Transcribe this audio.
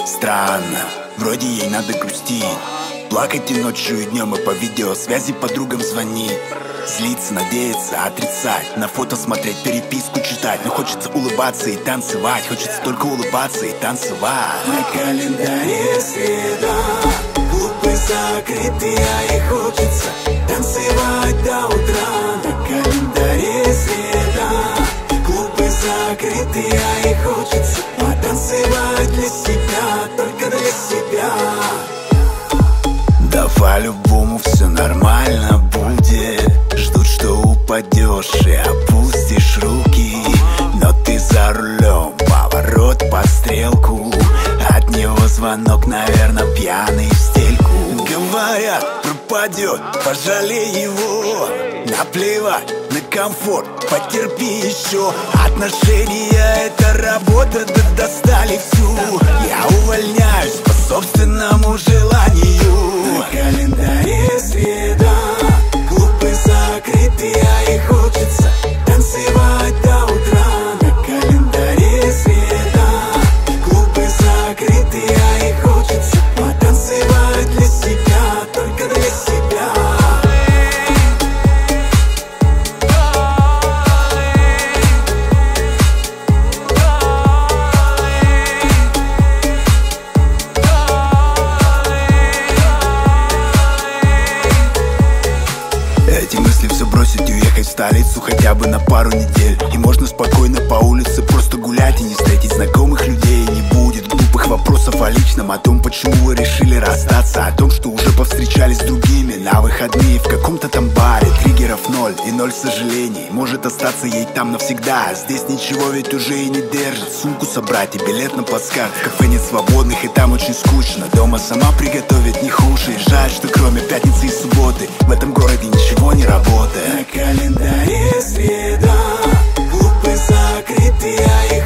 Странно, вроде ей надо грустить, плакать и ночью, и днем, и по видеосвязи подругам звонить. Злиться, надеяться, отрицать, на фото смотреть, переписку читать. Но хочется улыбаться и танцевать, хочется только улыбаться и танцевать. На календаре среда, клубы закрыты, а ей хочется танцевать до утра. На календаре среда, клубы закрыты, а ей хочется потанцевать для себя, только для себя. Да по-любому все нормально будет. Ждут, что упадешь и опустишь руки. Но ты за рулем, поворот под стрелку. От него звонок, наверное, пьяный в стельку. Говорят, пропадет, пожалей его. Наплевать на комфорт, потерпи еще. Отношения — это работа, да достали всю. Я увольняюсь по собственному желанию. На календаре среда, клубы закрыты, а ей хочется танцевать до утра. На календаре среда, клубы закрыты, а ей хочется потанцевать для себя, только для себя. Эти мысли все бросить и уехать в столицу хотя бы на пару недель. И можно спокойно по улице просто гулять и не встретить знакомых людей. Не будет глупых вопросов о личном, о том, почему вы решили расстаться, о том, что уже повстречались с другими на выходные в каком-то там баре. Триггеров ноль и ноль сожалений. Может остаться ей там навсегда, а здесь ничего ведь уже и не держит. Сумку собрать и билет на плацкарт. В кафе нет свободных и там очень скучно. Дома сама приготовить не хуже. И жаль, что кроме пятницы и субботы в этом городе ничего не работает. На календаре среда, клубы закрыты, а ей